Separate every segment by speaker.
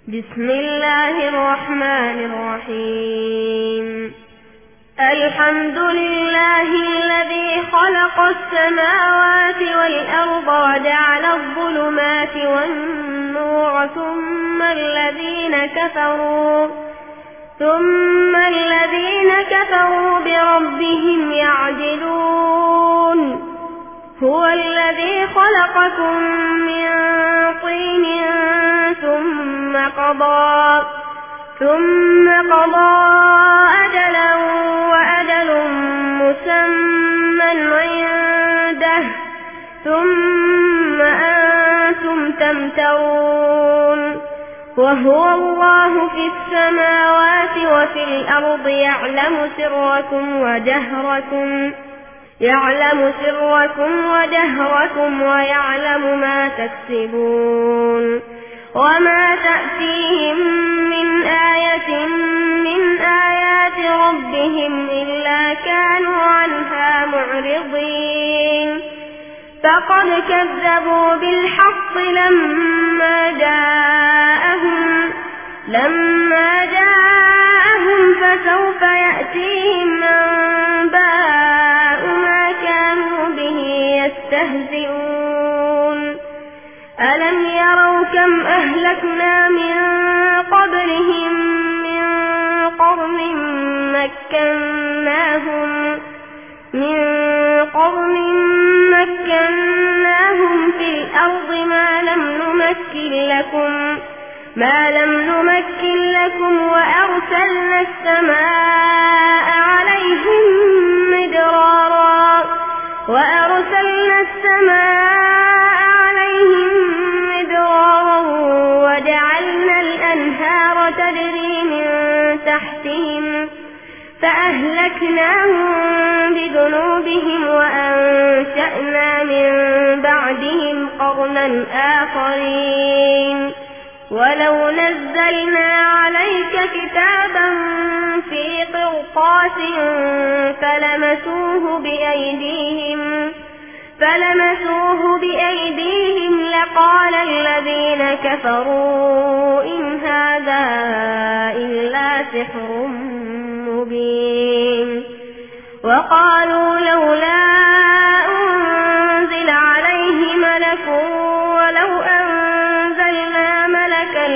Speaker 1: بسم الله الرحمن الرحيم. الحمد لله الذي خلق السماوات والأرض وجعل الظلمات والنور ثم الذين كفروا بربهم يعدلون. هو الذي خلقكم من طين ثم قضى أجلا وأجل مسمى عنده ثم أنتم تمترون. وهو الله في السماوات وفي الأرض يعلم سركم وجهركم ويعلم ما تكسبون. وما تأتيهم من آية من آيات ربهم إلا كانوا عنها معرضين. فقد كذبوا بالحق لما جاءهم فسوف يأتيهم أنباء ما كانوا به يستهزئون. ألم يروا كم أهلكنا من قبلهم من قرن مكناهم في الأرض ما لم نمكن لكم وأرسلنا السماء عليهم مدرارا وجعلنا الأنهار تجري من تحتهم فأهلكناهم بذنوبهم وأنشأنا من بعدهم قرنا آخرين. ولو نزلنا عليك كتابا في قرطاس فلمسوه بأيديهم لقال الذين كفروا إن هذا إلا سحر مبين. وقالوا لولا أنزل عليه ملك ولو أنزلنا ملكا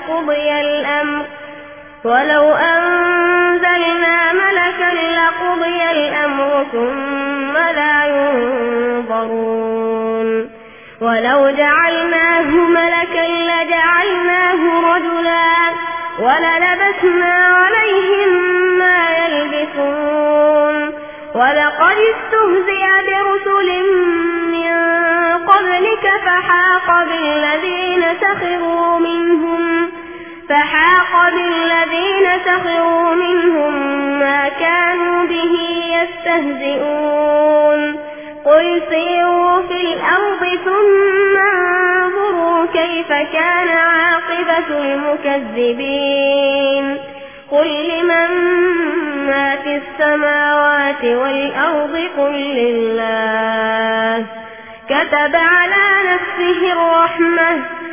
Speaker 1: لقضي الأمر ثم لا ينظرون. ولو جعلناه ملكا لجعلناه رجلا وللبسنا عليهم ما يلبسون. ولقد استهزئ برسل من قبلك فحاق بالذين سخروا منهم ما كانوا به يستهزئون. قل سيروا في الأرض ثم انظروا كيف كان عاقبة المكذبين. قل لمن ما في السماوات والأرض قل لله. كتب على نفسه الرحمة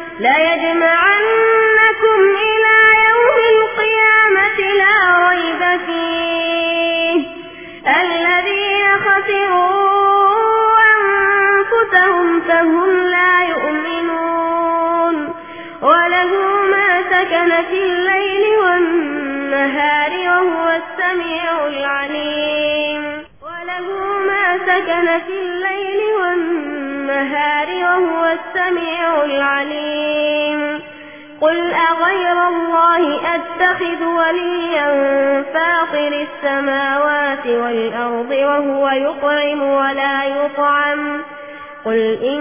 Speaker 1: ليجمعنكم إلى يوم القيامة لا ريب فيه. الذين خسروا أنفسهم فهم لا يؤمنون. وله ما سكن في الليل والنهار وهو السميع العليم. قل أغير الله أتخذ وليا فاطر السماوات والأرض وهو يطعم ولا يطعم. قل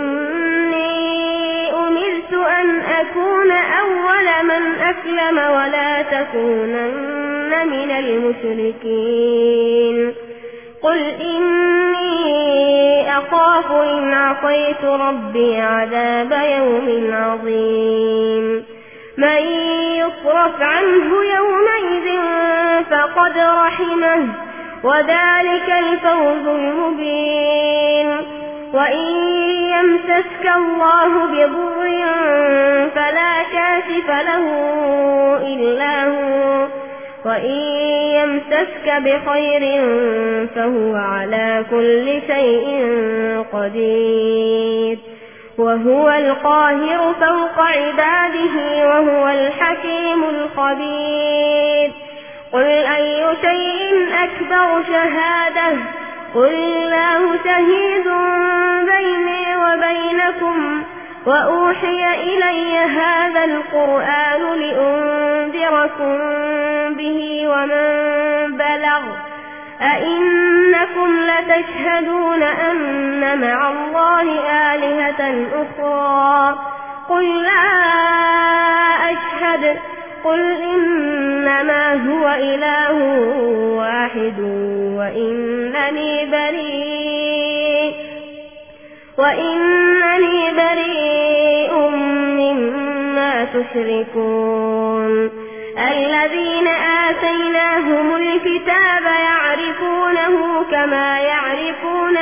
Speaker 1: إني أمرت أن أكون أول من أسلم ولا تكونن من المشركين. قل إني أخاف إن عصيت ربي عذاب يوم عظيم. من يصرف عنه يومئذ فقد رحمه وذلك الفوز المبين. وإن يمسسك الله بضر فلا كاشف له إلا هو وإن يمسسك بخير فهو على كل شيء قدير وهو القاهر فوق عباده وهو الحكيم الخبير قل أي شيء أكبر شهادة قل الله شهيد بيني وبينكم وأوحي إلي هذا القرآن لأنذركم به ومن بلغ أئنكم لتشهدون أن مع الله آلهة أخرى قل لا أشهد قل إنما هو إله واحد وإنني بريء مما تشركون الذين آتيناهم الكتاب يعرفونه كما يعرفون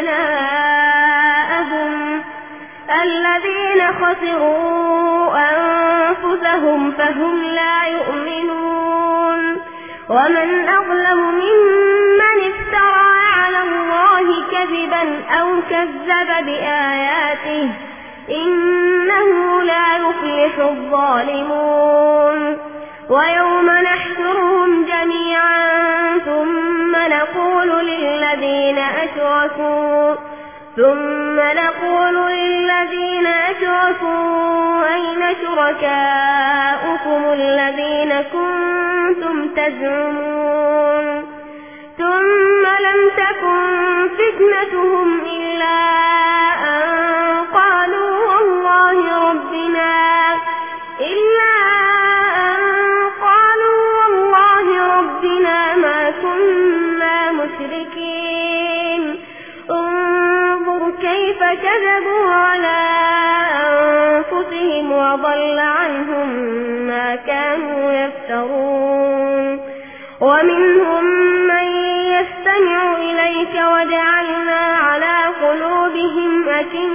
Speaker 1: أبناءهم الذين خسروا أنفسهم فهم لا يؤمنون ومن أظلم ممن افترى على الله كذبا أو كذب بآياته إنه لا يفلح الظالمون ويوم نحشرهم جميعا ثم نقول للذين أشركوا أين شركاؤكم الذين كنتم تزعمون ثم لم تكن فتنتهم إلا أن قالوا والله ربنا ما كنا مشركين انظر كيف كذبوا على أنفسهم وضل عنهم ما كانوا يفترون ومنهم من يستمع إليك وجعلنا على قلوبهم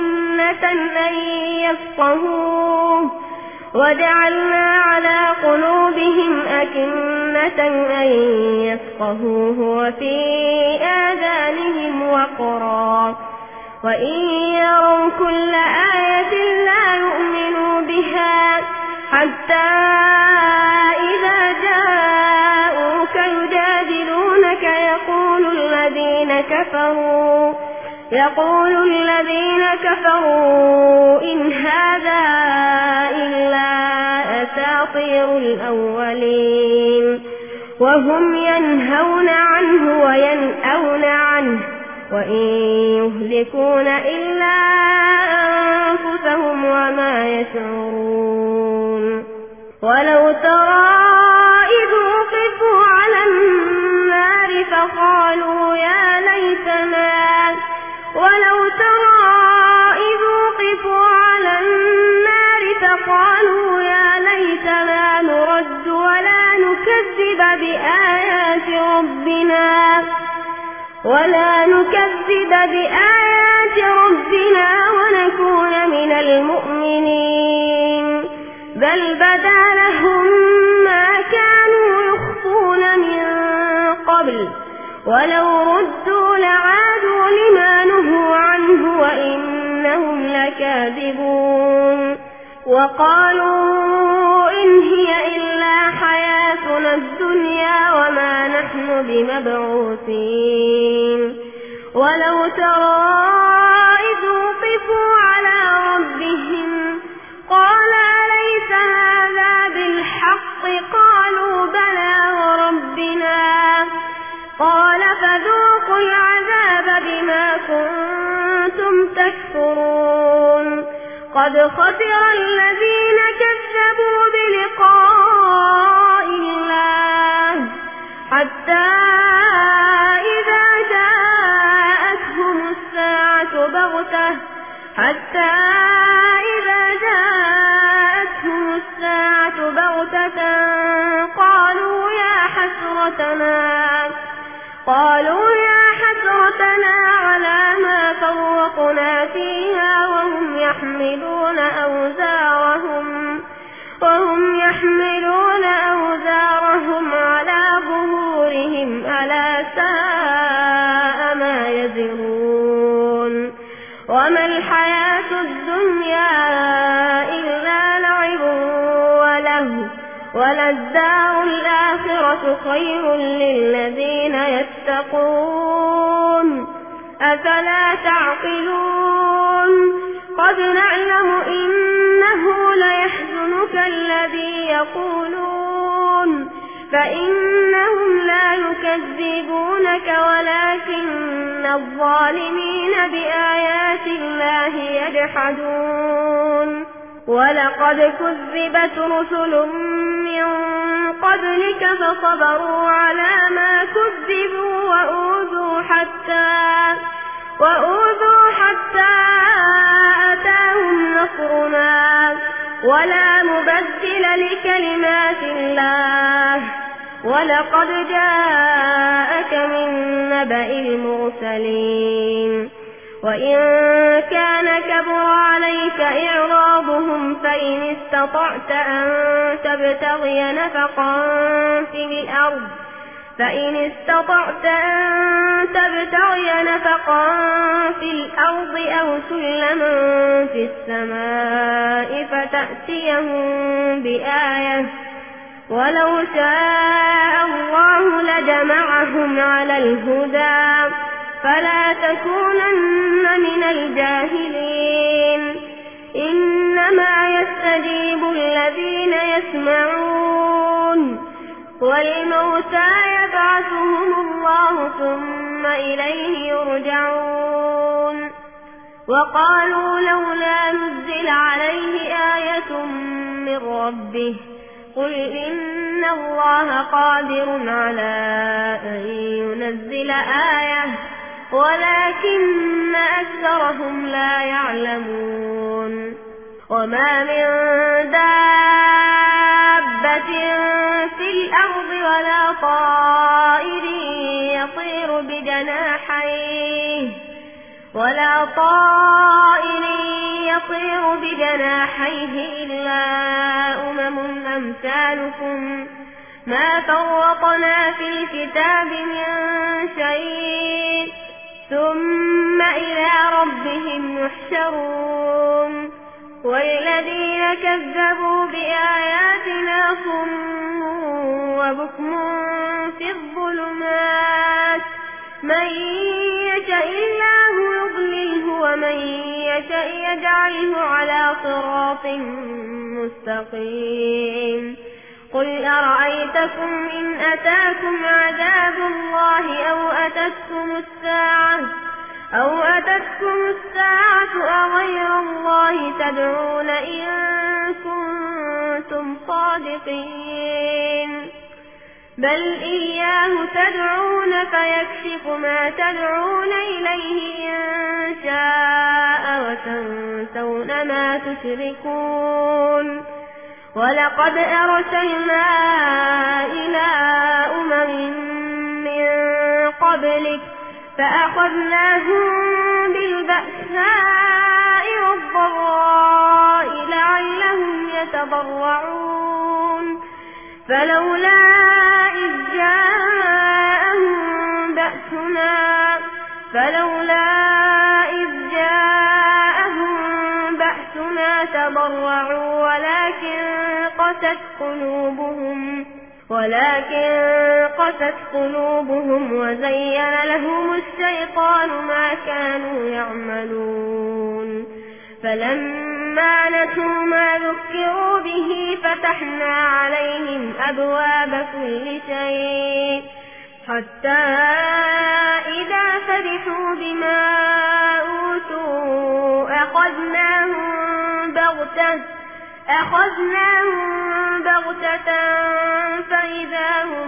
Speaker 1: أكنة أن يفقهوه وفي آذانهم وقرا وإن يروا كل آية لا يؤمنوا بها حتى إذا جاءوك يجادلونك يقول الذين كفروا إن هذا إلا أساطير الأولين وهم ينهون عنه وينأون عنه وإن يهلكون إلا أنفسهم وما يشعرون ولو ترى إذ وقفوا على النار فقالوا يا ليتنا نرد ولا نكذب بآيات ربنا ونكون من المؤمنين بل بدا لهم ما كانوا يخفون من قبل ولو ردوا لعادوا لما نهوا عنه وإنهم لكاذبون وقالوا إن هي إلا حياتنا الدنيا وما نحن بمبعوثين ولو ترى إذ وقفوا على ربهم قال أليس هذا بالحق قالوا بلى وربنا قال فذوقوا العذاب بما كنتم تكفرون قد خسر الذين كذبوا بلقاء الله حتى إذا جاءتهم الساعة بغتة قالوا يا حسرتنا على ما فرطنا فيها وهم يحملون وللدار الآخرة خير للذين يتقون أفلا تعقلون قد نعلم إنه ليحزنك الذي يقولون فإنهم لا يكذبونك ولكن الظالمين بآيات الله يجحدون ولقد كذبت رسل من قبلك فصبروا على ما كذبوا وأوذوا حتى أتاهم نصرنا ولا مبدل لكلمات الله ولقد جاءك من نبأ المرسلين وإن كان كبر عليك إعراضهم فإن استطعت أن تبتغي نفقا في الأرض أو سلما في السماء فتأتيهم بآية ولو شاء الله لجمعهم على الهدى فلا تكونن من الجاهلين إنما يستجيب الذين يسمعون والموتى يبعثهم الله ثم إليه يرجعون وقالوا لولا نزل عليه آية من ربه قل إن الله قادر على أن ينزل آية ولكن أكثرهم لا يعلمون وما من دابة في الأرض ولا طائر يطير بجناحيه إلا أمثالكم ما فرطنا في الكتاب من شيء ثم إلى ربهم يحشرون والذين كذبوا بآياتنا صم وبكم في الظلمات من يشاء الله يضلله ومن يشاء يجعله على صراط مستقيم قل أرأيتكم إن أتاكم عذاب الله أو أتتكم الساعة أغير الله تدعون إن كنتم صادقين بل إياه تدعون فيكشف ما تدعون إليه إن شاء وتنسون ما تشركون ولقد أرسلنا إلى من قبلك فأخذناهم بالبأساء والضراء لعلهم يتضرعون فلولا إذ جاءهم بأسنا تضرعوا ولكن قست قلوبهم وزين لهم الشيطان ما كانوا يعملون فلما نسوا ما ذكروا به فتحنا عليهم أبواب كل شيء حتى إذا فرحوا بما أوتوا أخذناهم بغتة فإذا هم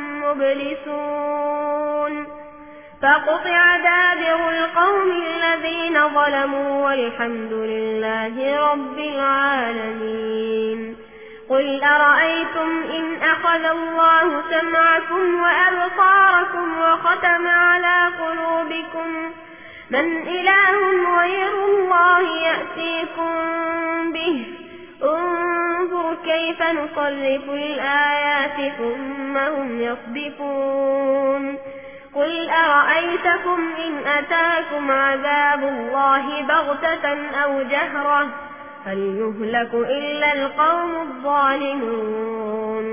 Speaker 1: مبلسون فقطع دابر القوم الذين ظلموا والحمد لله رب العالمين قل أرأيتم إن أخذ الله سمعكم وأبصاركم وختم على قلوبكم من إله غير الله يأتيكم به انظر كيف نصرف الآيات ثم هم يصدفون قل أرأيتكم إن أتاكم عذاب الله بغتة أو جهرة هل يهلك إلا القوم الظالمون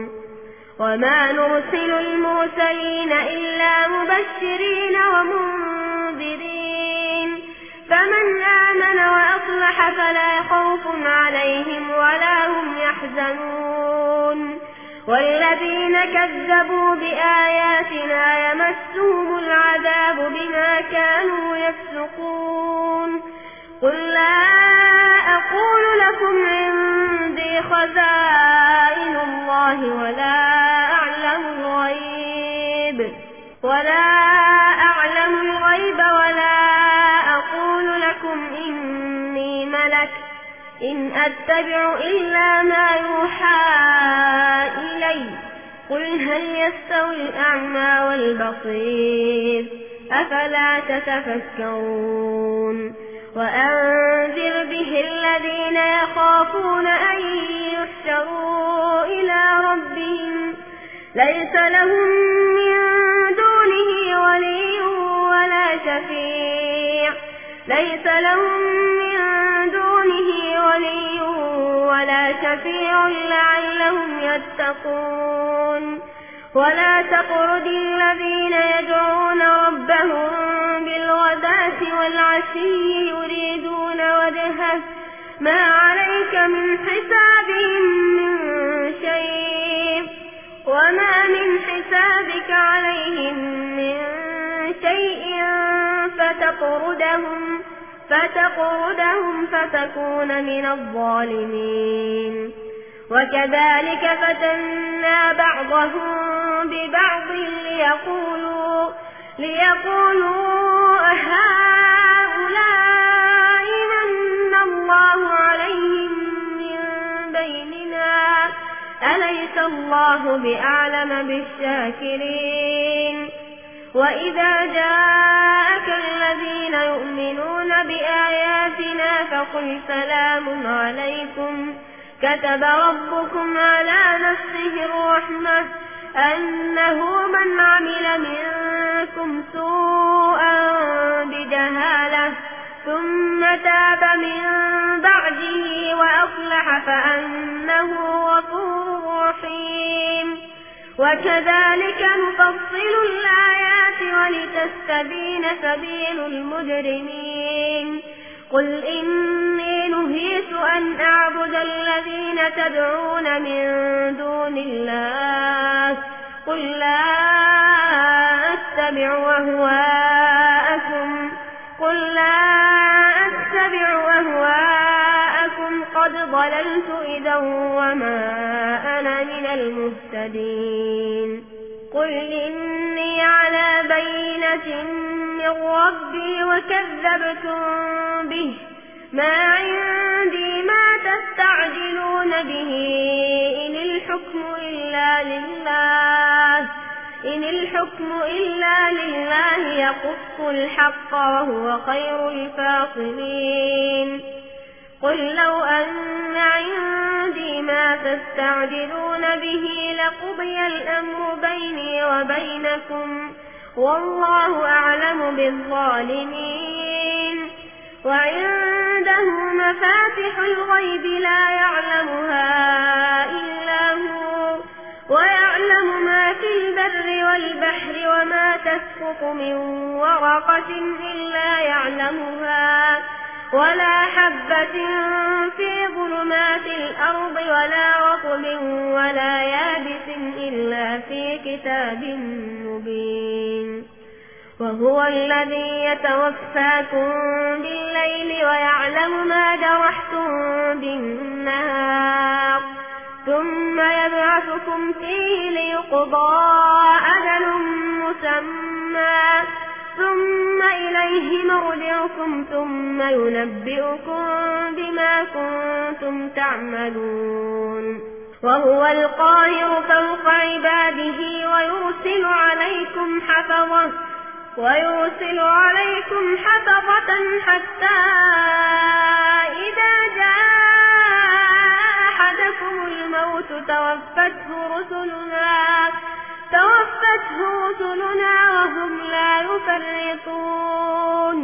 Speaker 1: وما نرسل المرسلين إلا مبشرين ومنذرين فمن آمن وأصلح فلا خوف عليهم ولا هم يحزنون والذين كذبوا بآياتنا يمسهم العذاب بما كانوا يفسقون قل لا أقول لكم عندي خزائن الله ولا أعلم الغيب ولا أقول لكم إني ملك إن أتبع إلا ما يوحى إلي قل هل يستوي الأعمى والبصير أفلا تتفكرون وأنذر به الذين يخافون أن يحشروا إلى ربهم ليس لهم من دونه ولي ولا شفيع لعلهم يتقون ولا تطرد الذين يدعون ربهم بالغداة والعشي يريدون وجهه ما عليك من حسابهم من شيء وما من حسابك عليهم من شيء فتطردهم فتكون من الظالمين وكذلك فتنا بعضهم ببعض ليقولوا أهؤلاء من الله عليهم من بيننا أليس الله بأعلم بالشاكرين وإذا جاءك الذين يؤمنون بآياتنا فقل سلام عليكم كتب ربكم على نفسه الرحمة أنه من عمل منكم سوءا بجهالة ثم تاب من بعده وأصلح فأنه غفور رحيم وكذلك نفصل الآيات ولتستبين سبيل المجرمين قل إني نهيت أن أعبد الذين تدعون من دون الله قل لا أتبع أهواءكم قد ضللت إذا وما أنا من المهتدين قل إني على بينة من ربي وكذبتم به ما عندي ما تستعجلون به إن الحكم إلا لله يقص الحق وهو خير الفاصلين قل لو أن عندي ما تستعجلون به لقضي الأمر بيني وبينكم والله أعلم بالظالمين وعنده مفاتح الغيب لا يعلمها إلا هو ويعلم ما في البر والبحر وما تسقط من ورقة إلا يعلمها ولا حبة في ظلمات الأرض ولا رطب ولا يابس إلا في كتاب مبين وهو الذي يتوفاكم بالليل ويعلم ما جرحتم بالنهار ثم يبعثكم فيه ليقضى أجل مسمى ثم إليه مرجعكم ثم ينبئكم بما كنتم تعملون وهو القاهر فوق عباده ويرسل عليكم حفظة حتى إذا جاء أحدكم الموت توفته رسلنا وهم لا يفرطون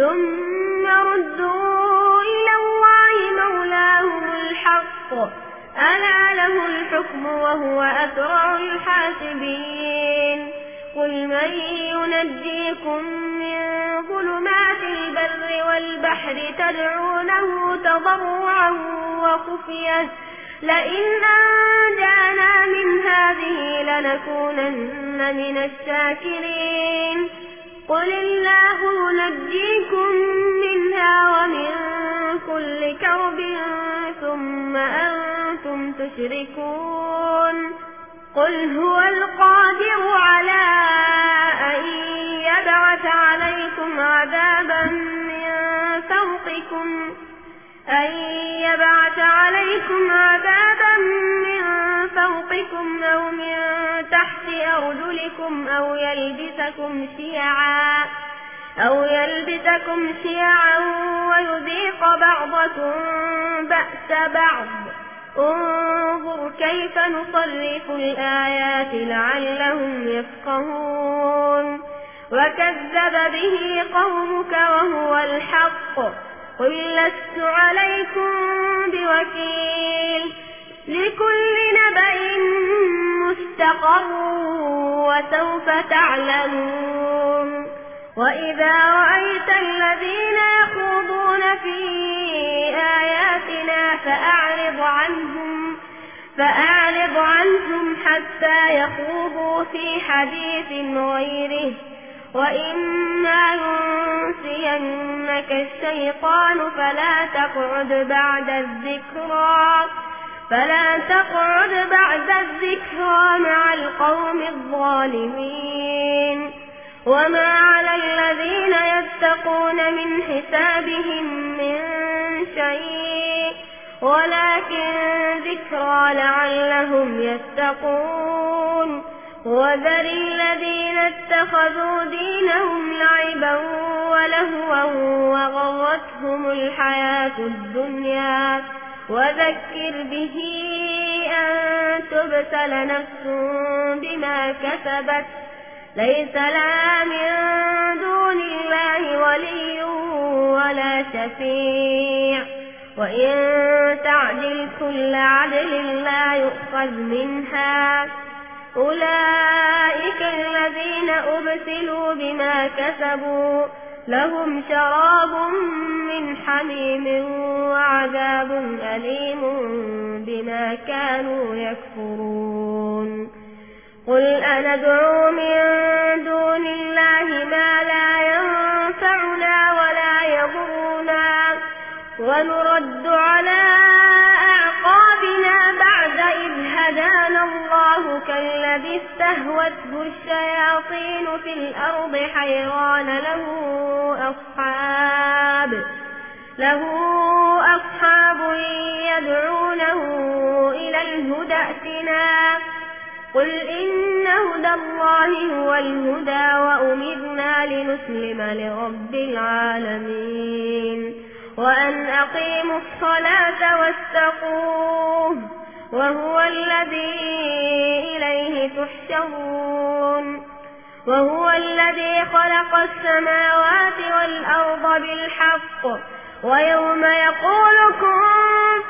Speaker 1: ثم ردوا إلى الله مولاهم الحق ألا له الحكم وهو أسرع الحاسبين قل من ينجيكم من ظلمات البر والبحر تدعونه تضرعا وخفية لئن أنجانا من هذه لنكونن من الشاكرين قل الله ينجيكم منها ومن كل كرب ثم أنتم تشركون قل هو القادر على أن يبعث عليكم عذابا من فوقكم أو من تحت أرجلكم أو يلبسكم شيعا ويذيق بعضكم بأس بعض انظر كيف نصرف الآيات لعلهم يفقهون وكذب به قومك وهو الحق قل لست عليكم بوكيل لكل نبأ مستقر وسوف تعلمون وإذا رأيت الذين يخوضون في آياتنا فأعرض عنهم حتى يخوضوا في حديث غيره وإما ينسينك الشيطان فلا تقعد بعد الذكرى مع القوم الظالمين وما على الذين يتقون من حسابهم من شيء ولكن ذكرى لعلهم يتقون وذر الذين اتخذوا دينهم لعبا ولهوا وغرتهم الحياة الدنيا وذكر به أن تبتل نفس بما كسبت ليس لها من دون الله ولي ولا شفيع وإن تعدل كل عدل لا يؤخذ منها أولئك الذين أبسلوا بما كسبوا لهم شراب من حميم وعذاب أليم بما كانوا يكفرون قل أندعو من دون الله ما لا ينفعنا ولا يضرنا ونرد على أعقابنا بعد إذ هدانا الله كالذي استهوته الشياطين في الأرض حيران له أصحاب يدعونه إلى الهدى ائتنا قل إن هدى الله هو الهدى وأمرنا لنسلم لرب العالمين وأن أقيموا الصلاة واتقوه وهو الذي إليه تحشرون وهو الذي خلق السماوات والأرض بالحق ويوم يقول كن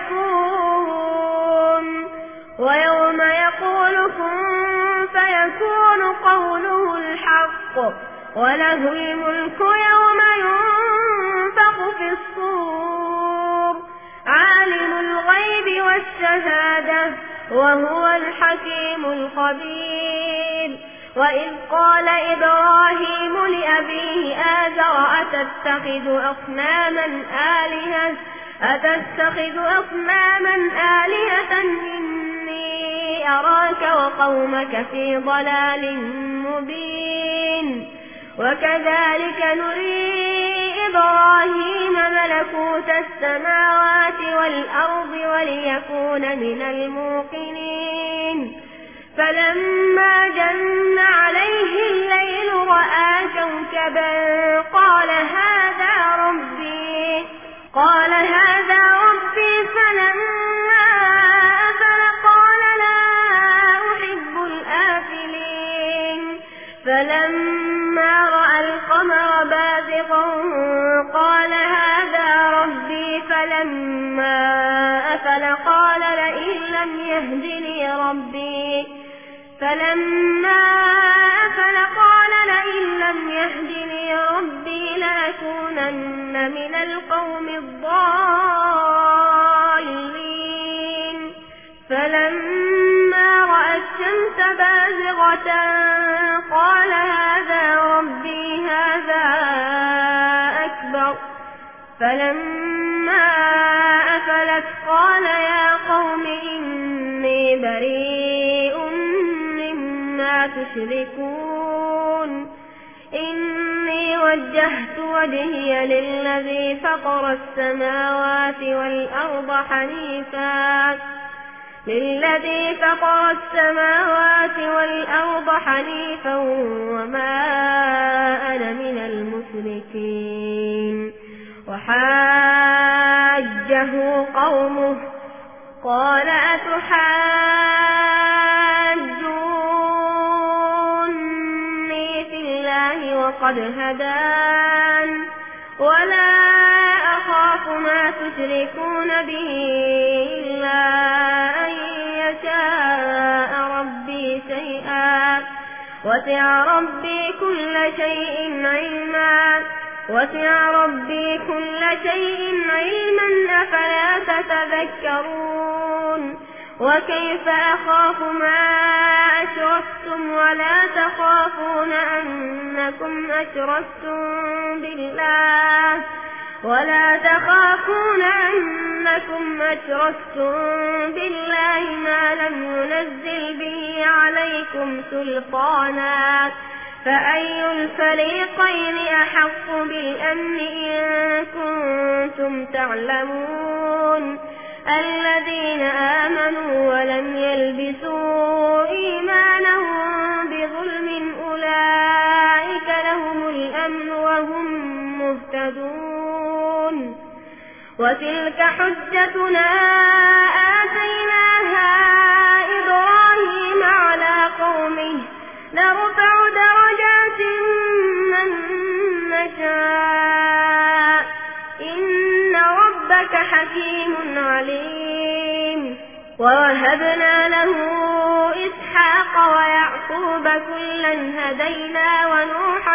Speaker 1: فيكون قوله الحق وله الملك يوم ينفخ في الصور عالم الغيب والشهادة وهو الحكيم الخبير وإذ قال إبراهيم لأبيه آزر أتتخذ أصناما آلهة إني أراك وقومك في ضلال مبين وكذلك نري إبراهيم ملكوت السماوات والأرض وليكون من الموقنين فلما جن عليه الليل رأى كوكبا قال هذا ربي فلما أفل قال لا أحب الآفلين فلما رأى القمر بازغا قال هذا ربي فلما أفل قال لئن يهدني ربي فلما أفل قال لئن لم يهدني ربي لأكونن من القوم الضالين فلما رأى الشمس بازغة قال هذا ربي هذا أكبر فلما أفلت قال يا قوم إني بريء مما تشركون إني وجهت وجهي للذي فطر السماوات والأرض حنيفا وما أنا من المشركين وحاجه قومه قال أتحاجوني في الله وقد هدان ولا أخاف ما تشركون به إلا أن يشاء ربي شيئا وسع ربي كل شيء علما أفلا تتذكرون وكيف أخاف ما أشركتم ولا تخافون أنكم أشركتم بالله ما لم ينزل به عليكم سلطانا فأي الفريقين أحق بالأمن إن كنتم تعلمون الذين آمنوا ولم يلبسوا إيمانهم بظلم أولئك لهم الأمن وهم مهتدون وتلك حجتنا آتيناها إبراهيم على قومه نرفع درجات من نشاء إن ربك حكيم عليم ووهبنا له إسحاق ويعقوب كلا هدينا ونوحا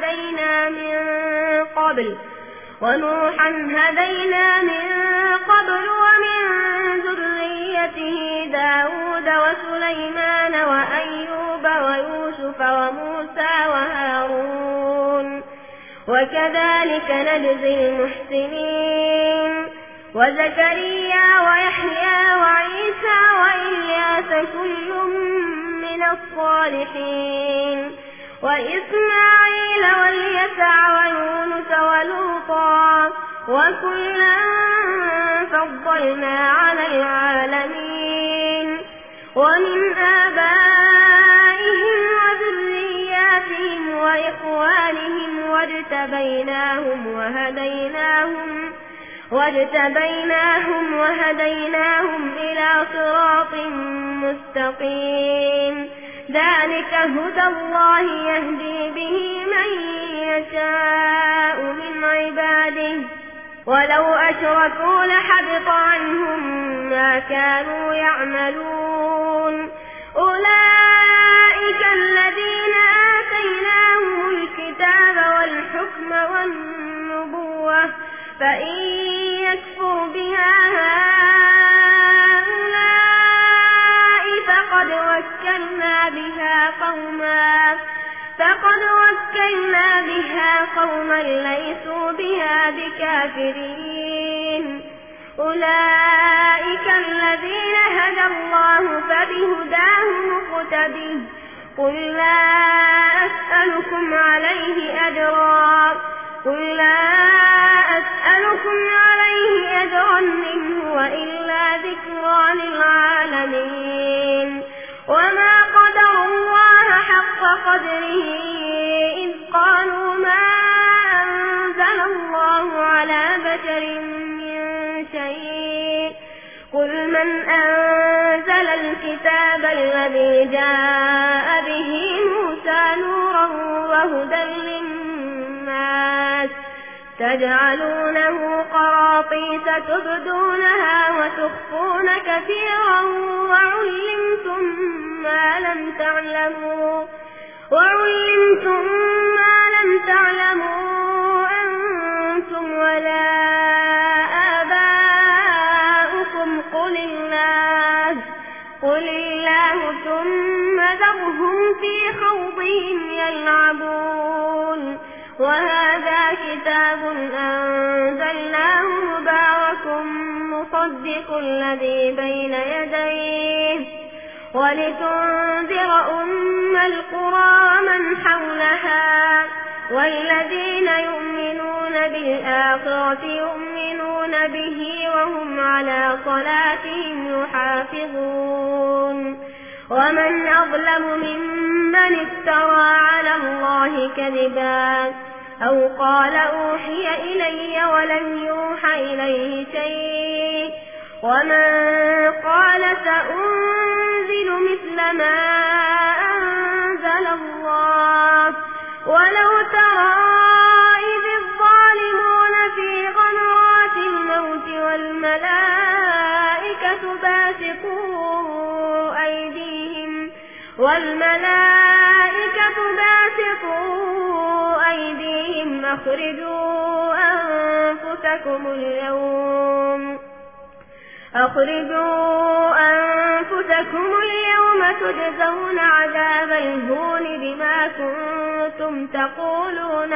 Speaker 1: هدينا من قبل ومن ذريته داود وسليمان وأيوب ويوسف وموسى وهارون وكذلك نجزي المحسنين وزكريا ويحيى وعيسى وإلياس كل من الصالحين وإسماعيل واليسع ويونس ولوطا وكلا فضلنا على العالمين ومن آبائهم وذرياتهم وإخوانهم واجتبيناهم إلى صراط مستقيم ذلك هدى الله يهدي به من يشاء من عباده ولو أشركوا لحبط عنهم ما كانوا يعملون أولئك الذين آتيناهم الكتاب والحكم والنبوة فإن يكفر بها هؤلاء فقد وكلنا بها قوما ليسوا بها بكافرين أولئك الذين هدى الله فبهداه مقتده قل لا أسألكم عليه أجرا إن هو إلا ذكرى للعالمين وما قدر الله حق قدره إذ قالوا ما أنزل الله على بشر من شيء قل من أنزل الكتاب الذي جاء به موسى نورا وهدى للناس تجعلونه قراطيس تبدونها وتخفون كثيرا لم تعلموا وعلمتم ما لم تعلموا أنتم ولا آباؤكم قل الله ثم ذرهم في خوضهم يلعبون وهذا كتاب أنزلناه مبارك مصدق الذي بين يديه ولتنذر أم القرى ومن حولها والذين يؤمنون بالآخرة يؤمنون به وهم على صلاتهم يحافظون ومن أظلم ممن افترى على الله كذبا أو قال أوحي إلي ولم يوحى إليه شيء ومن قال سأنزل مثل ما أنزل الله ولو ترى إذ الظالمون في غمرات الموت والملائكة باسطوا أيديهم أخرجوا أنفسكم اليوم تجزون عذاب الهون بما كنتم تقولون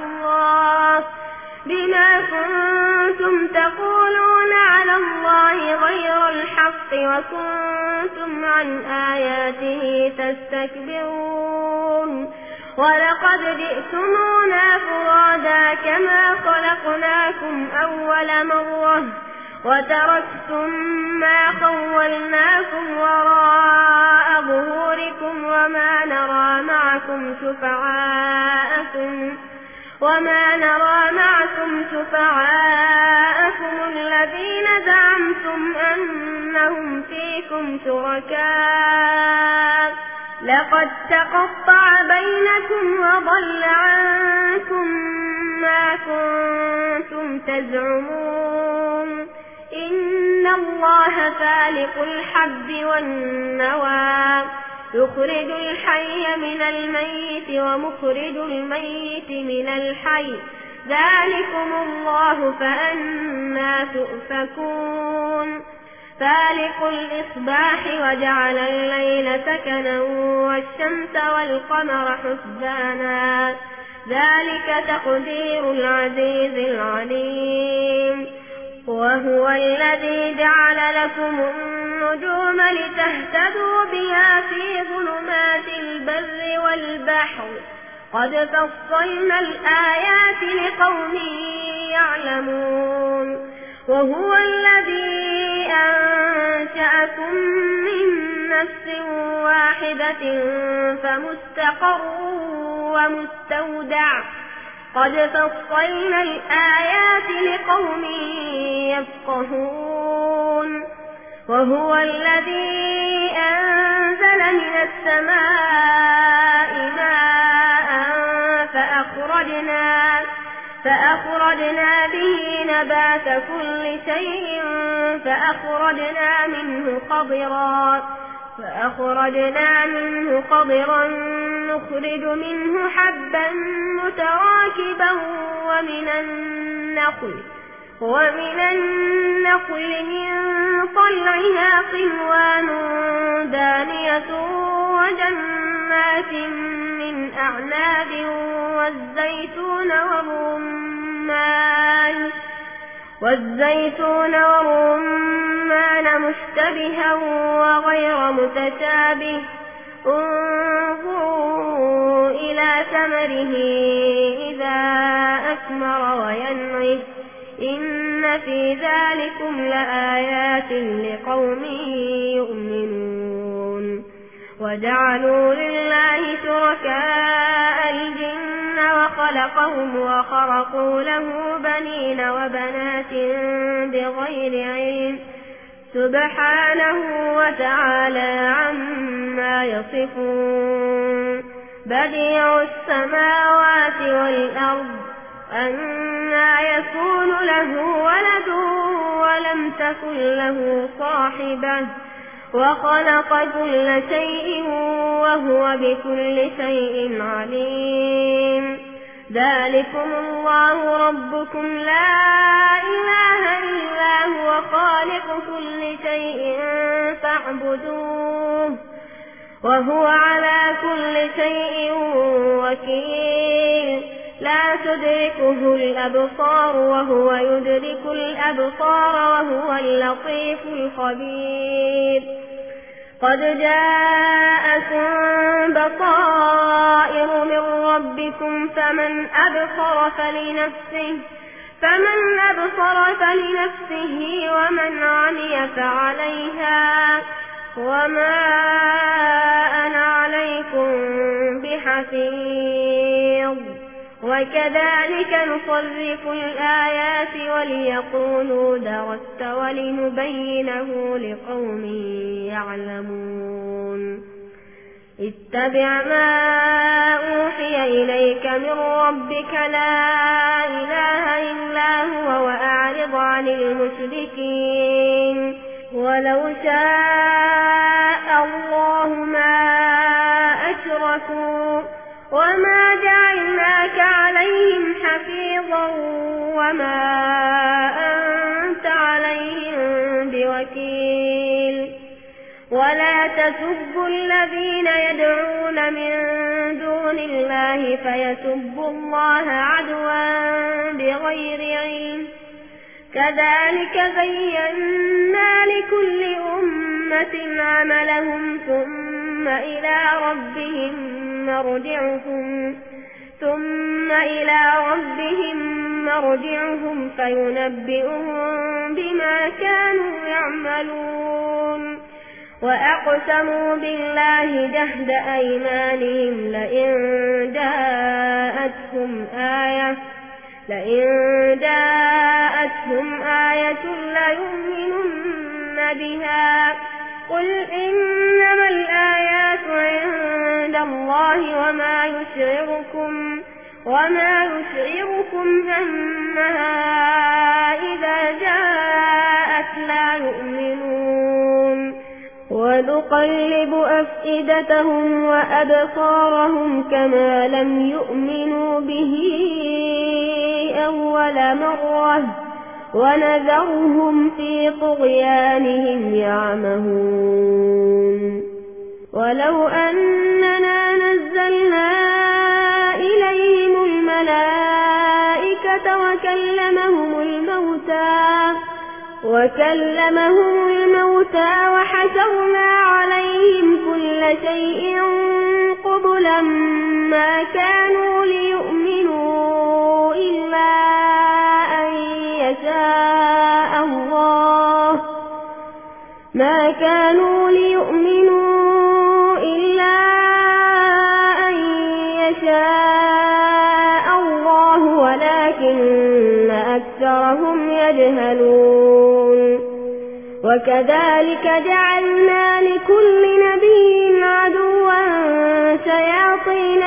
Speaker 1: على الله غير الحق وكنتم عن آياته تستكبرون ولقد جئتمونا فرادا كما خلقناكم أول مرة وتركتم ما خولناكم وراء ظهوركم وما نرى معكم شفعاءكم الذين زعمتم أنهم فيكم شركاء لقد تقطع بينكم وضل عنكم ما كنتم تزعمون إن الله فالق الحب والنوى يخرج الحي من الميت ومخرج الميت من الحي ذلكم الله فأنى تؤفكون فالق الإصباح وجعل الليل سكنا والشمس والقمر حسبانا ذلك تقدير العزيز العليم وهو الذي جعل لكم النجوم لتهتدوا بها في ظلمات البر والبحر قد فصلنا الآيات لقوم يعلمون وهو الذي أنشأكم من نفس واحدة فمستقر ومستودع قد فصلنا الآيات لقوم يفقهون وهو الذي أنزل من السماء ماء فأخرجنا به نبات كل شيء فأخرجنا منه خضرا نخرج منه حبا متراكبا ومن النخل من طلعها قنوان دانية وجنات من أعناب والزيتون والرمان مشتبها وغير متشابه انظروا إلى ثمره إذا أثمر وينعه إن في ذلكم لآيات لقوم يؤمنون وجعلوا لله شركاء الجن وخلقهم وخرقوا له بنين وبنات بغير علم سبحانه وتعالى عما يصفون بديع السماوات والأرض أنى يكون له ولد ولم تكن له صاحبة وخلق كل شيء وهو بكل شيء عليم ذلكم الله ربكم لا إله إلا هو خالق كل شيء فاعبدوه وهو على كل شيء وكيل لا تدركه الأبصار وهو يدرك الأبصار وهو اللطيف الخبير قد جاءكم بصائر من ربكم فمن أبصر فلنفسه ومن عمي فعليها وما أنا عليكم بحفيظ وكذلك نصرف الآيات وليقولوا درست ولنبينه لقوم يعلمون اتبع ما أوحي إليك من ربك لا إله إلا هو وأعرض عن المشركين ولو شاء الله ما أشركوا وما جعلناك عليهم حفيظا وما أنت عليهم بوكيل ولا تسبوا الذين يدعون من دون الله فيسبوا الله عدوا بغير علم كذلك زينا لكل أمة عملهم ثم إلى ربهم مرجعهم فينبئهم بما كانوا يعملون وأقسموا بالله جهد أيمانهم لئن جاءتهم آية ليؤمنن بها قل إنما الآيات عند الله وما يشعركم أنها إذا جاءت لا يؤمنون ونقلب أفئدتهم وأبصارهم كما لم يؤمنوا به أول مرة ونذرهم في طغيانهم يعمهون ولو أننا نزلنا إليهم الملائكة وكلمهم الموتى وحشرنا عليهم كل شيء قبلا ما كانوا ليؤمنوا إلا أن يشاء الله ولكن أكثرهم يجهلون وكذلك جعلنا لكل نبي عدوا شياطين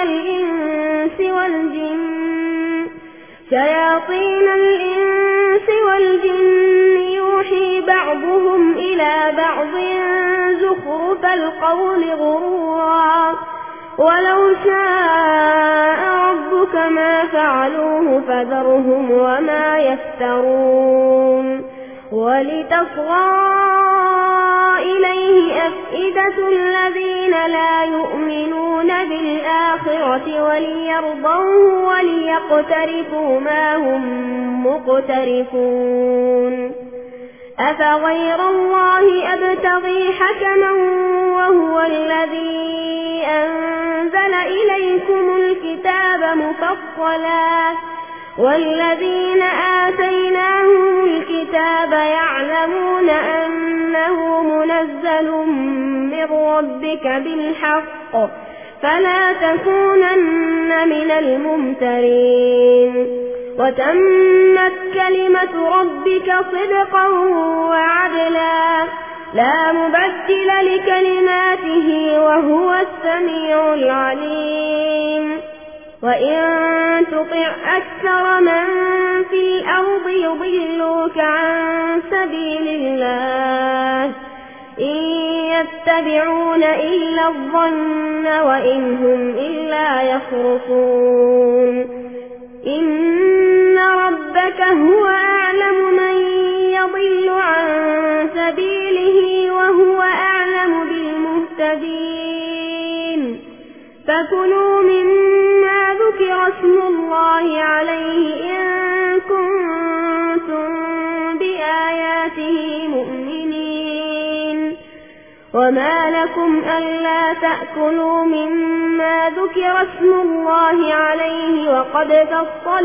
Speaker 1: الإنس والجن يوحي بعضهم إلى بعض زخرف القول غرورا ولو شاء ربك ما فعلوه فذرهم وما يفترون ولتصغى إليه أفئدة الذين لا يؤمنون بالآخرة وليرضوه وليقترفوا ما هم مقترفون أفغير الله أبتغي حكما وهو الذي أنزل إليكم الكتاب مفصلا والذين آتيناهم الكتاب يعلمون أنه منزل من ربك بالحق فلا تكونن من الممترين وتمت كلمة ربك صدقا وعدلا لا مبدل لكلماته وهو السميع العليم وإن تطع أكثر من في الأرض يضلوك عن سبيل الله إن يتبعون إلا الظن وإن هم إلا يخرصون إن ربك هو أعلم من يضل عن سبيله وهو أعلم بالمهتدين فكلوا مما ذكر اسم الله عليه إن كنتم بآياته مؤمنين وما لكم ألا تأكلوا مما ذكر اسم الله عليه وقد فصل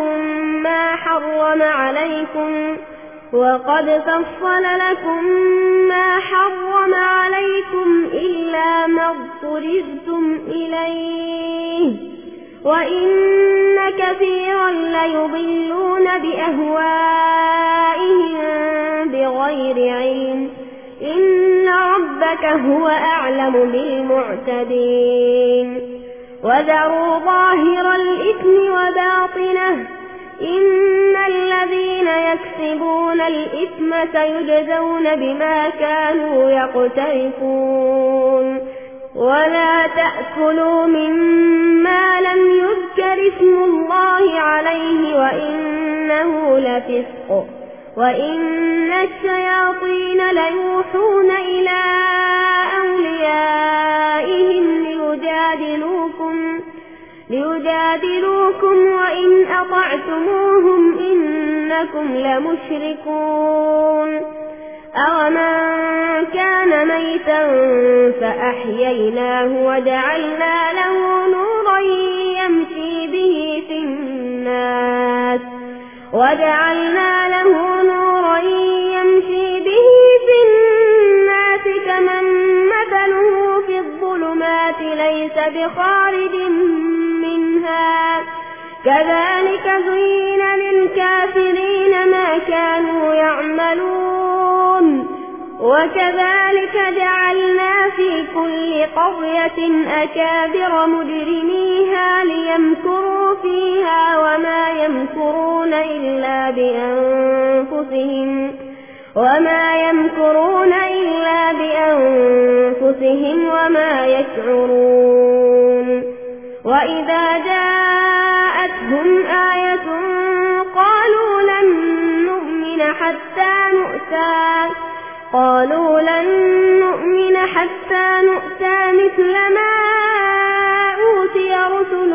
Speaker 1: لكم ما حرم عليكم إلا ما اضطررتم إليه وإن كثيرا ليضلون بأهوائهم بغير علم إن ربك هو أعلم بالمعتدين وذروا ظاهر الإثم وباطنه إن الذين يكسبون الإثم سيجزون بما كانوا يقترفون ولا تأكلوا مما لم يذكر اسم الله عليه وإنه لفسق وإن الشياطين ليوحون إلى أوليائهم ليجادلوكم وإن أطعتموهم إنكم لمشركون أومن كان ميتا فأحييناه وجعلنا له نورا يمشي به في الناس كمن مثله في الظلمات ليس بخارج منها كذلك زين للكافرين ما كانوا يعملون وكذلك جعلنا في كل قرية أكابر مجرميها ليمكروا فيها وما يمكرون إلا بأنفسهم وما يشعرون وإذا جاءتهم آية قالوا لن نؤمن حتى نؤتى مثل ما أوتي رسل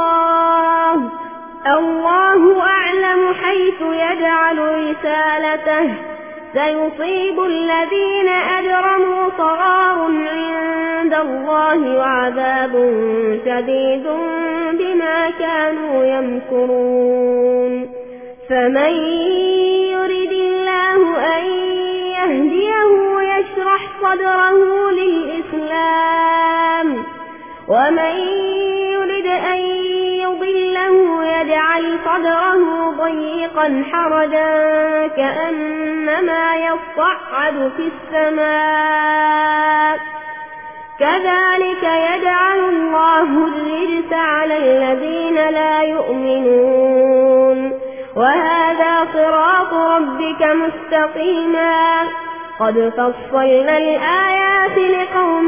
Speaker 1: الله أعلم حيث يجعل رسالته سيصيب الذين أجرموا صغار عند الله وعذاب شديد بما كانوا يمكرون فمن يرد الله أن يهديه يشرح صدره للإسلام ومن يرد أن يضله يجعل صدره ضيقا حرجا كأنما يصعد في السماء كذلك يجعل الله الرجس على الذين لا يؤمنون وهذا صراط ربك مستقيما قد فصلنا الآيات لقوم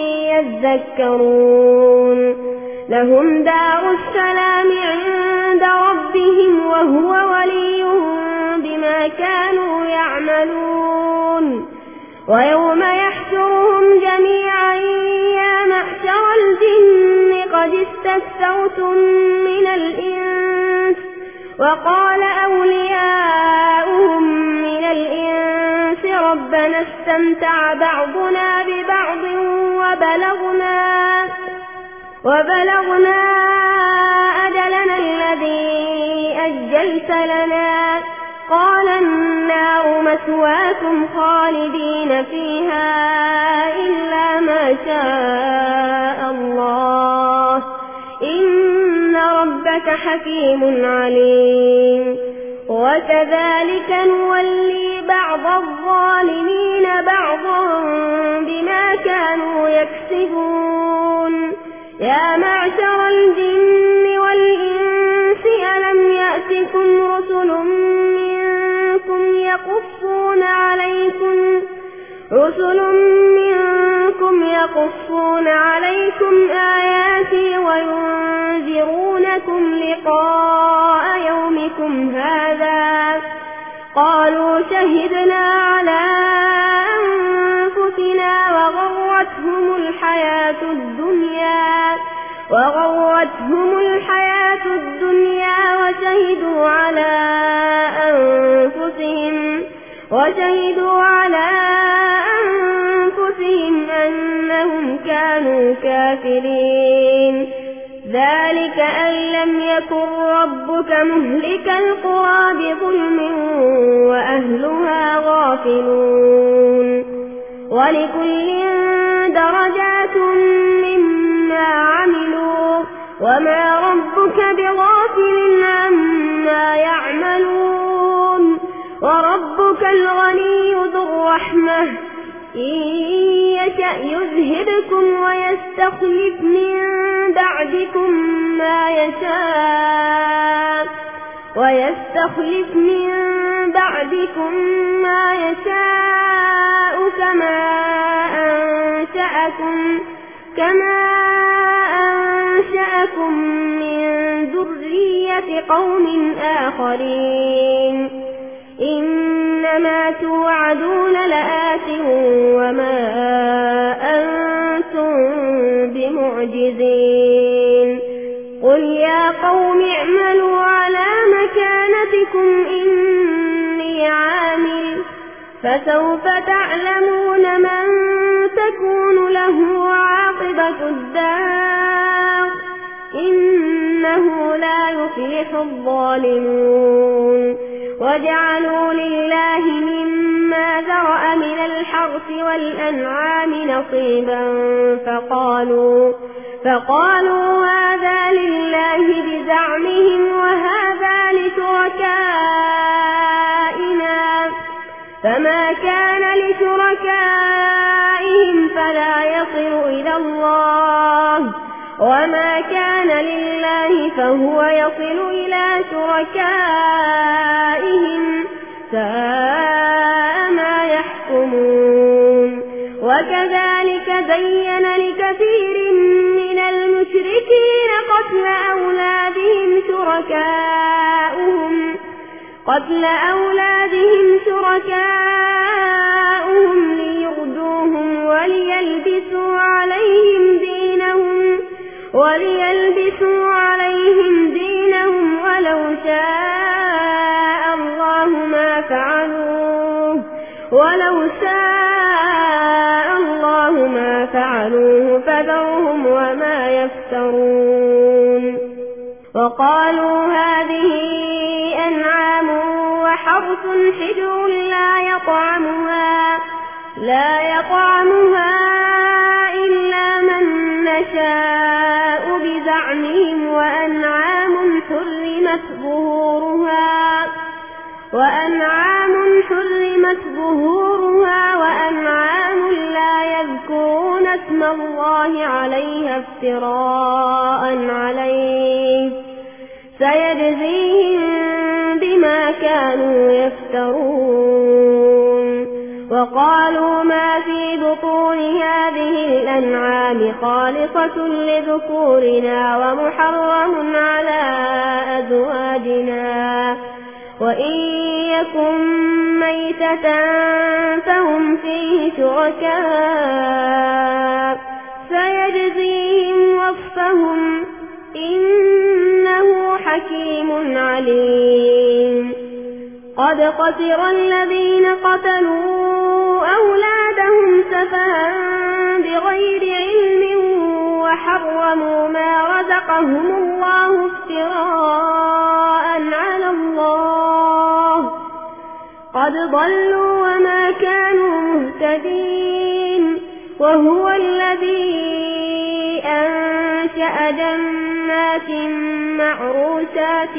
Speaker 1: يذكرون لهم دار السلام عند ربهم وهو وليهم بما كانوا يعملون ويوم يحشرهم جميعا يا معشر الجن قد استكثرتم من الإنس وقال أولياؤهم من الإنس ربنا استمتع بعضنا ببعض وبلغنا أجلنا الذي أجلت لنا قال النار مثواكم خالدين فيها إلا ما شاء الله إن ربك حكيم عليم وكذلك نولي بعض الظالمين بعضا بما كانوا يكسبون يا معشر الجن والإنس ألم يأتكم رسل منكم رسل منكم يقصون عليكم آياتي وينذرونكم لقاء يومكم هذا قالوا شهدنا على أنفسنا وغرتهم الحياة الدنيا وشهدوا على أنفسهم أنهم كانوا كافرين ذلك أن لم يكن ربك مهلك القرى بظلم وأهلها غافلون ولكل درجات مما عملوا وما ربك بغافل عما يعملون وربك الغني ذو الرحمة إن يشأ يذهبكم ويستخلف من بعدكم ما يشاء كما أنشأكم من ذرية قوم آخرين إنما توعدون لآت وما أنتم بمعجزين قل يا قوم اعملوا على مكانتكم إني عامل فسوف تعلمون من تكون له عاقبة الدار إنه لا يفلح الظالمون وجعلوا لله مما ذرأ من الحرث والأنعام نصيبا فقالوا هذا لله بزعمهم وهذا لشركائنا فما كان لشركائهم فلا يصل إلى الله وما كان لله فهو يصل إلى شركائهم ساء ما يحكمون وكذلك زين لكثير من المشركين قتل أولادهم شركاؤهم ليردوهم وليلبسوا عليهم دينهم ولو شاء الله ما فعلوه فذرهم وما يفترون وقالوا هذه أنعام وحرث حجر لا يطعمها إلا من نشاء بزعمهم وأنعام حرمت ظهورها وأنعام لا يذكرون اسم الله عليها افتراء عليه سيجزيهم بما كانوا يفترون وقالوا ما في بطون هذه الأنعام خالصة لذكورنا ومحرم على أزواجنا وإن يكن ميتة فهم فيه شركاء سيجزيهم وصفهم إنه حكيم عليم قد خسر الذين قتلوا أولادهم سفها بغير علم وحرموا ما رزقهم الله افتراء على الله قد ضلوا وما كانوا مهتدين وهو الذي أنشأ جنات معروشات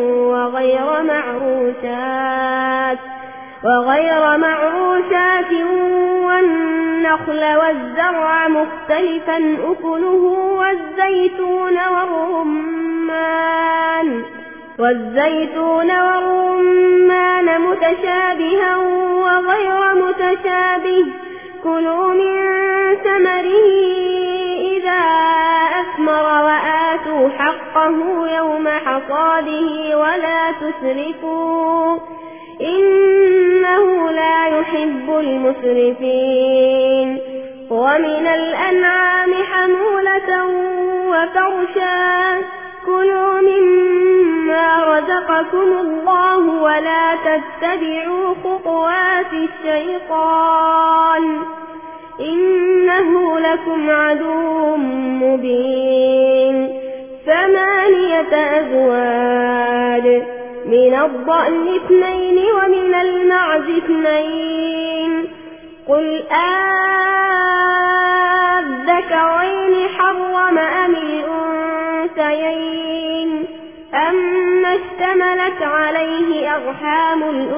Speaker 1: وغير معروشات والنخل والزرع مختلفا أكله والزيتون والرمان متشابها وغير متشابه كلوا من ثمره إذا أثمر وآتوا حقه يوم حصاده ولا تسرفوا إنه لا يحب المسرفين ومن الأنعام حمولة وفرشا كلوا مما رزقكم الله ولا تتبعوا خطوات الشيطان إنه لكم عدو مبين 8 أزواج من الضأن 2 ومن المعز 2 قل الذكرين حرم أم الأنثيين أما اشتملت عليه أرحام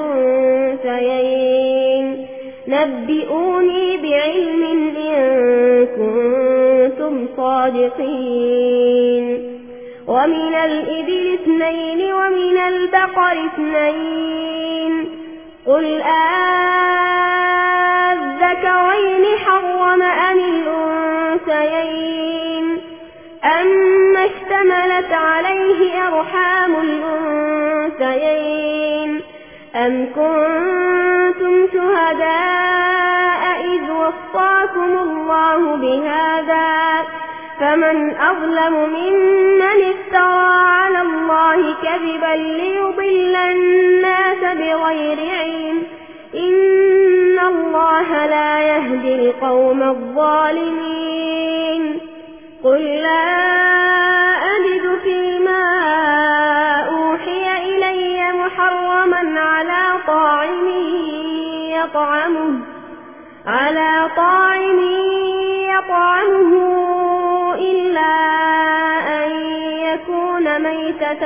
Speaker 1: الأنثيين نبئوني بعلم إن كنتم صادقين ومن الإبل 2 ومن البقر 2 قل الذكرين حرم أم الأنثيين أما اشتملت عليه أرحام الأنثيين أم كنتم شهداء إذ وصاكم الله بهذا فمن أظلم ممن افترى على الله كذبا ليضل الناس بغير علم إن الله لا يهدي القوم الظالمين قل لا أجد فيما أوحي إلي محرما على طاعم يطعمه إلا أن يكون ميتة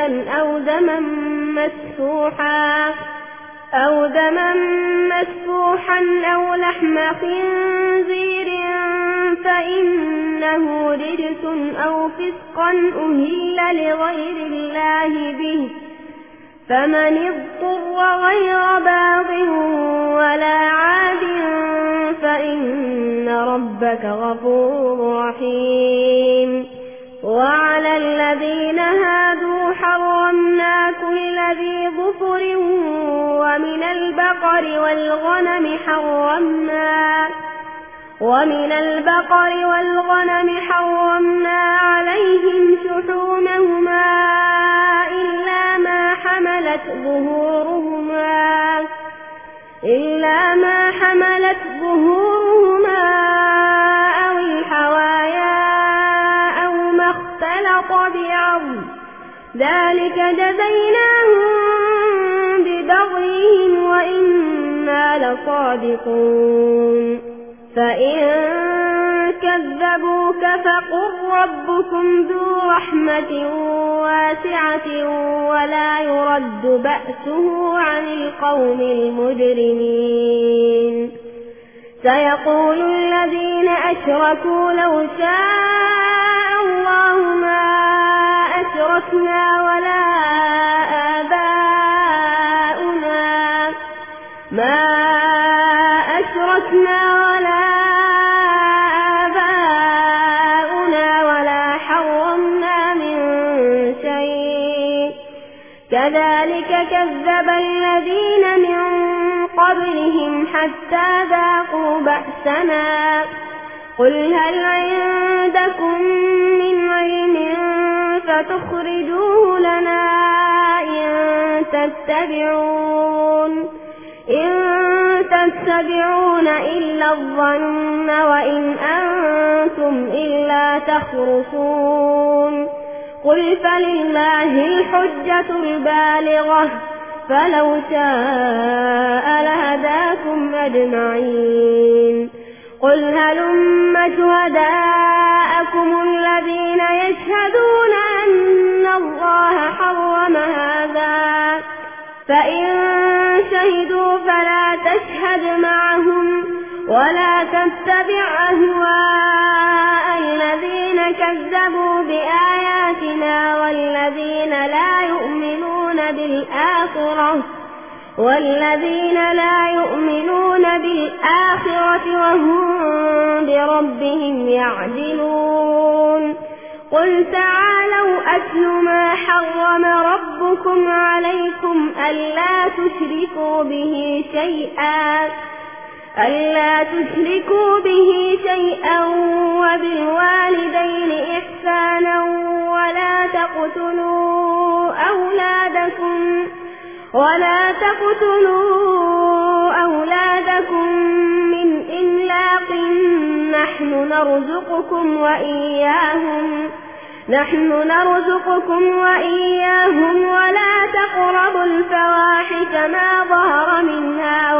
Speaker 1: أو دما مسفوحا أو لحم خنزير فإنه رجس أو فسقا أهل لغير الله به فمن اضطر غير باغ ولا عاد فإن ربك غفور رحيم وعلى الذين هادوا حرمنا كل ذي ظفر ومن البقر والغنم حرمنا عليهم شحومهما إلا ما حملت ظهورهما أو الحوايا أو ما اختلط بعظم ذلك جزيناهم ببغيهم وإنا لصادقون فإن كذبوك فقل ربكم ذو رحمة واسعة ولا يرد بأسه عن القوم المجرمين سيقول الذين أشركوا لو شاء الله ما أشركنا ولا آباؤنا ولا حرمنا من شيء كذلك كذب الذين من قبلهم حتى ذاقوا بأسنا قل هل عندكم من علم فتخرجوه لنا إن تتبعون إلا الظن وإن أنتم إلا تخرصون قل فلله الحجة البالغة فلو شاء لهداكم أجمعين قل هلم شهداءكم الذين يشهدون أن الله حرم هذا فإن شهدوا فلا تشهد معهم ولا تتبع أهواء الذين كذبوا بآياتنا والذين لا يؤمنون بالآخرة والذين لا يؤمنون بالآخرة وهم بربهم يعدلون قل تعالوا أتل ما حرم ربكم عليكم ألا تشركوا به شيئا وبالوالدين إحسانا ولا تقتلوا أولادكم من إملاق نحن نرزقكم وإياهم ولا تقربوا الفواحش ما ظهر منها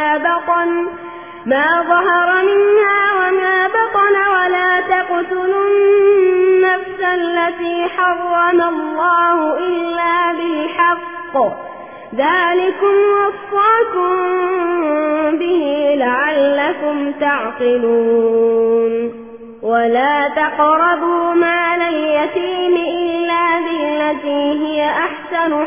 Speaker 1: وما بطن ولا تقتلوا النفس التي حرم الله إلا بالحق ذلكم وصاكم به لعلكم تعقلون ولا تقربوا مال اليتيم إلا بالتي هي أحسن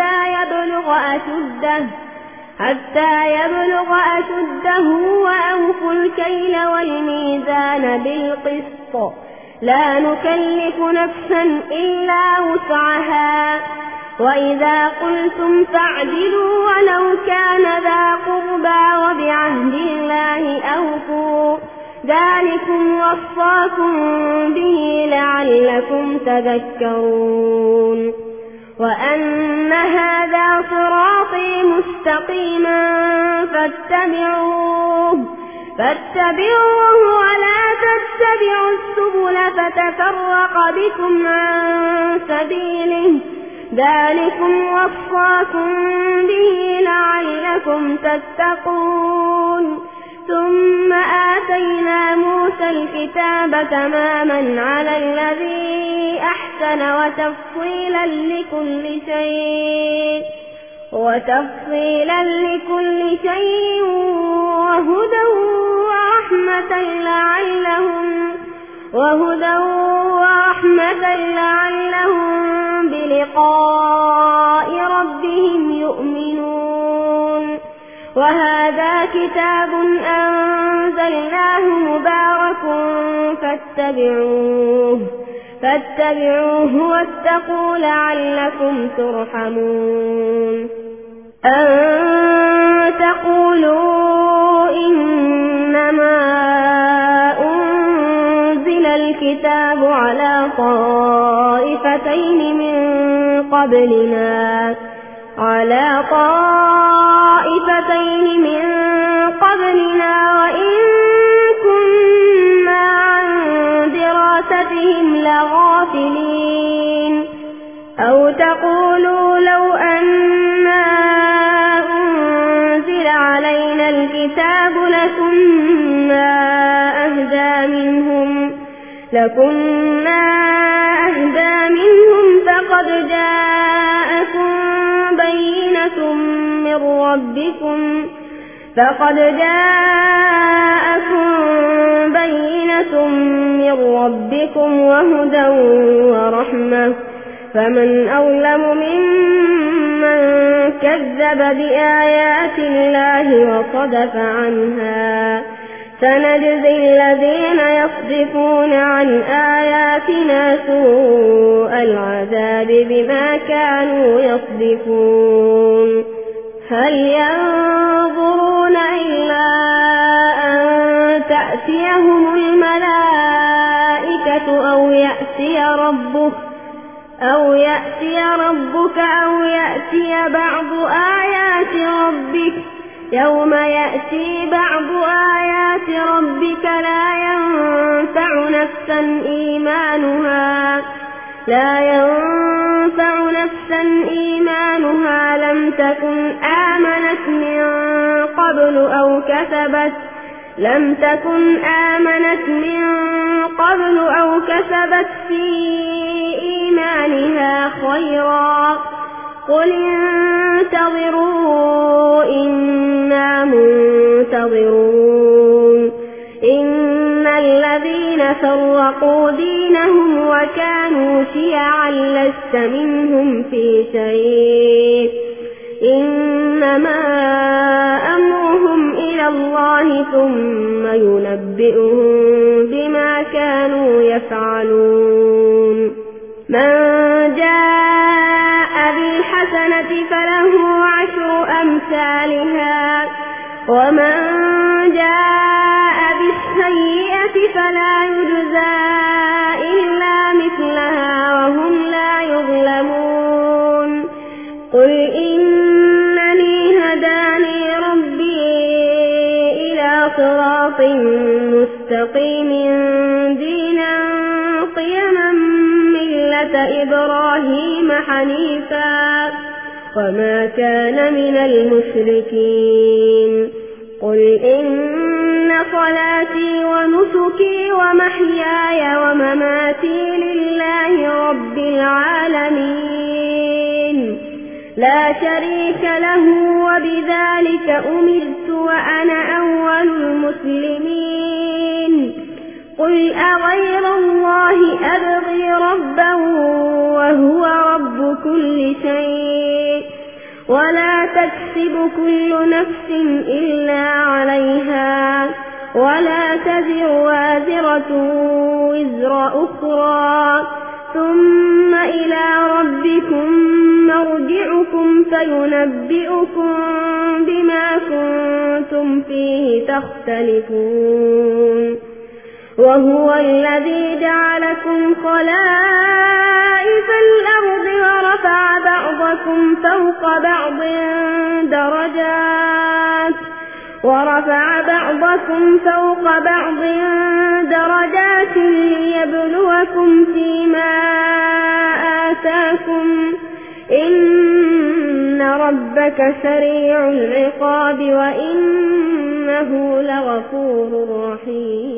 Speaker 1: حتى يبلغ أشده وأوفوا الكيل والميزان بالقسط لا نكلف نفسا إلا وسعها وإذا قلتم فاعدلوا ولو كان ذا قربى وبعهد الله أوفوا ذلكم وصاكم به لعلكم تذكرون وأن هذا صراطي مستقيما فاتبعوه ولا تتبعوا السبل فتفرق بكم عن سبيله ذلكم وصاكم به لعلكم تتقون ثم آتينا موسى الكتاب تماما على الذي أحسن وتفصيلا لكل شيء وهدى ورحمة لعلهم بلقاء ربهم يؤمنون وهذا كتاب أنزلناه مبارك فاتبعوه واتقوا لعلكم ترحمون أن تقولوا إنما أنزل الكتاب على طائفتين من قبلنا وإن كنا عن دراستهم لغافلين أو تقولوا لو أنا أنزل علينا الكتاب لكنا أهدى منهم فقد جاءكم بينة من ربكم وهدى ورحمة فمن أظلم ممن كذب بآيات الله وصدف عنها سنجزي الذين يصدفون عن آياتنا سوء العذاب بما كانوا يصدفون هل ينظرون إلا أن تأتيهم الملائكة أو يأتي ربك أو يأتي بعض آيات ربك يوم يأتي بعض آيات ربك لا ينفع نفسا إيمانها لم تكن آمنت من قبل أو كسبت في إيمانها خيرا قل انتظروا إنا منتظرون إن الذين فرقوا دينهم وكانوا شيعا لست منهم في شيء إنما أمرهم إلى الله ثم ينبئهم بما كانوا يفعلون من جاء بالحسنة فله 10 أمثالها ومن جاء بالسيئة فلا يجزى إلا مثلها وهم لا يظلمون قل إنني هداني ربي إلى صراط مستقيم دينا قيما ملة إبراهيم حنيفا وما كان من المشركين قل إن صلاتي ونسكي ومحياي ومماتي لله رب العالمين لا شريك له وبذلك أمرت وأنا أول المسلمين قل أغير الله أبغي ربا وهو رب كل شيء ولا تكسب كل نفس إلا عليها ولا تزر وازرة وزر أخرى ثم إلى ربكم مرجعكم فينبئكم بما كنتم فيه تختلفون وهو الذي جعلكم خلائف الأرض ورفع بعضكم فوق بعض درجات ليبلوكم فيما آتاكم إن ربك سريع العقاب وإنه لغفور رحيم.